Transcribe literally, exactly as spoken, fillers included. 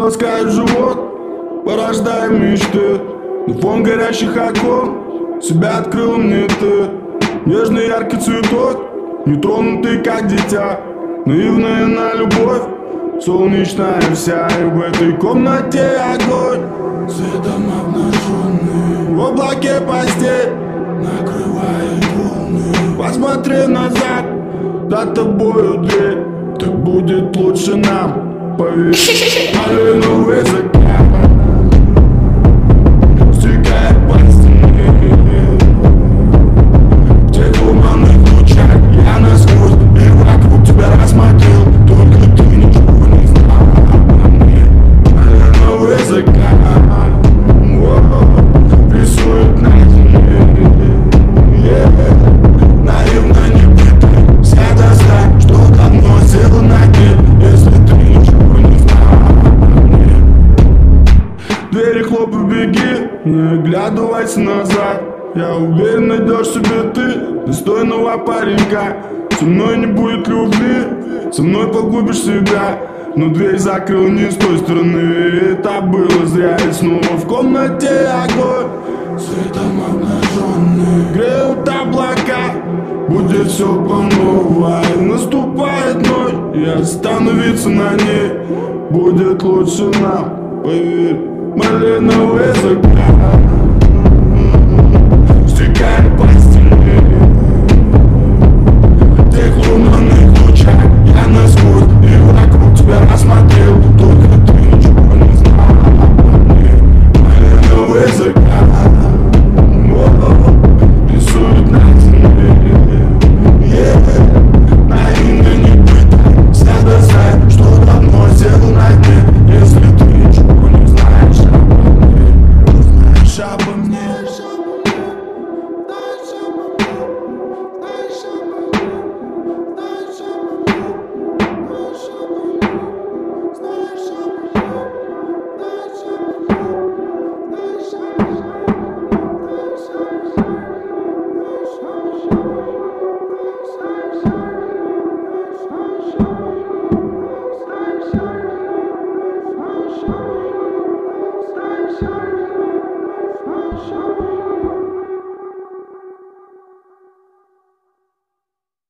ласкает живот, порождая мечты. На фон горящих окон себя открыл мне ты. Нежный яркий цветок, нетронутый как дитя, наивная на любовь, солнечная вся. И в этой комнате огонь, светом обнаженный, в облаке постель накрывает волны. Посмотри назад, за тобою дверь, так будет лучше нам, поверь. Малиновый закат стекает по стене, в тех туманных лучах я насквозь и вокруг тебя рассмотрел, только ты ничего не знал обо мне. Малиновый закат рисует на земле, yeah. Наивно не пытайся достать, что давно сел на дне, если ты ничего не знал обо мне. Двери хлопай, беги, не оглядывайся назад. Я уверен, найдешь себе ты достойного паренька. Со мной не будет любви, со мной погубишь себя. Но дверь закрыл не с той стороны, и это было зря. И снова в комнате огонь, светом обнаженный, греют облака, будет все по-новому. Наступает ночь, и остановиться на ней будет лучше нам, поверь. Малиновый закат стекает по стене, в тех лунных лучах я насквозь и вокруг тебя рассмотрел, только ты ничего не знал обо мне. Малиновый закат рисует на земле, yeah. Наивно не пытайся достать, что давно сел на дне, если ты ничего не знаешь обо мне. Знаешь обо мне.